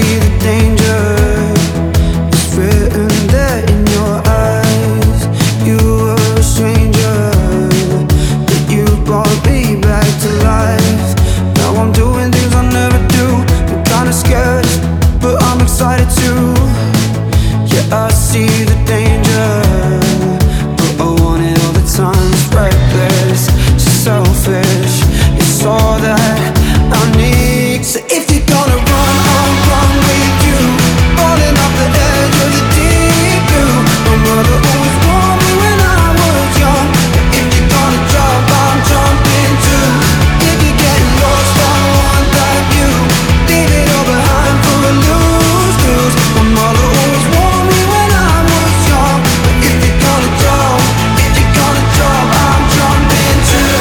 see the danger. It's written there in your eyes. You were a stranger, but you brought me back to life. Now I'm doing things I never do. I'm kinda scared, but I'm excited too. Yeah, I see the danger, but I want it all the time. It's reckless, so selfish. It's all that I need. So if you're gonna run, I'll run with you. Falling off the edge of the deep blue. My mother always warned me when I was young. If you're gonna jump, I'm jumping too. If you're getting lost, I want that view. Leave it all behind for a lose-lose. My mother always warned me when I was young. But if you're gonna jump, if you're gonna jump, I'm jumping too.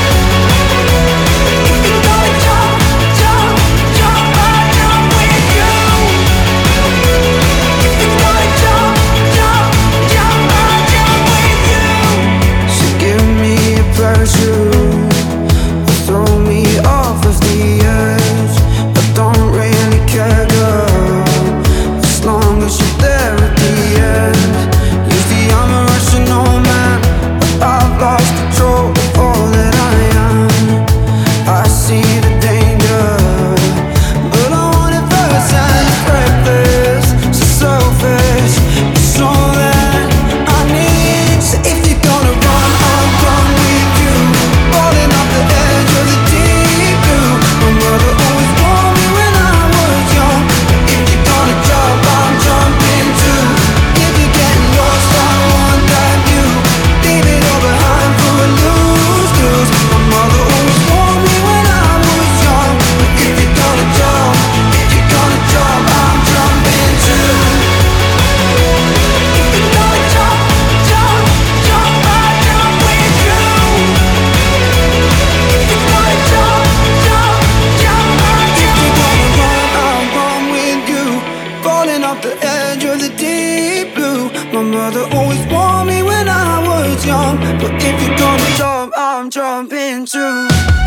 If you're gonna jump, jump, jump, I'll jump with you. If you're gonna jump, jump, jump, I'll jump with you. So give me a parachute, or throw me off of the edge. I don't really care, girl, as long as you're there at the end. Usually I'm a Russian old man, but I've lost control of all that I am. I see the danger, but I want it first, and it's reckless, so selfish. It's all that I need. So if you're gonna run, I'll run with you. Falling off the edge of the deep blue. My mother always warned me when I was young. If you're gonna jump, I'm jumping too. If you're getting lost, I want that view. Leave it all behind for a lose-lose. My mother always warned me when I was young. But if you're gonna jump, if you're gonna jump, I'm jumping too. If you're gonna jump, jump, jump, I'll jump with you. If you're gonna jump, jump, jump, I'll jump. If you're gonna run, I'll run with you. Falling off the edge of the deep blue. My mother always warned me when I was young. But if you're gonna jump, I'm jumping too.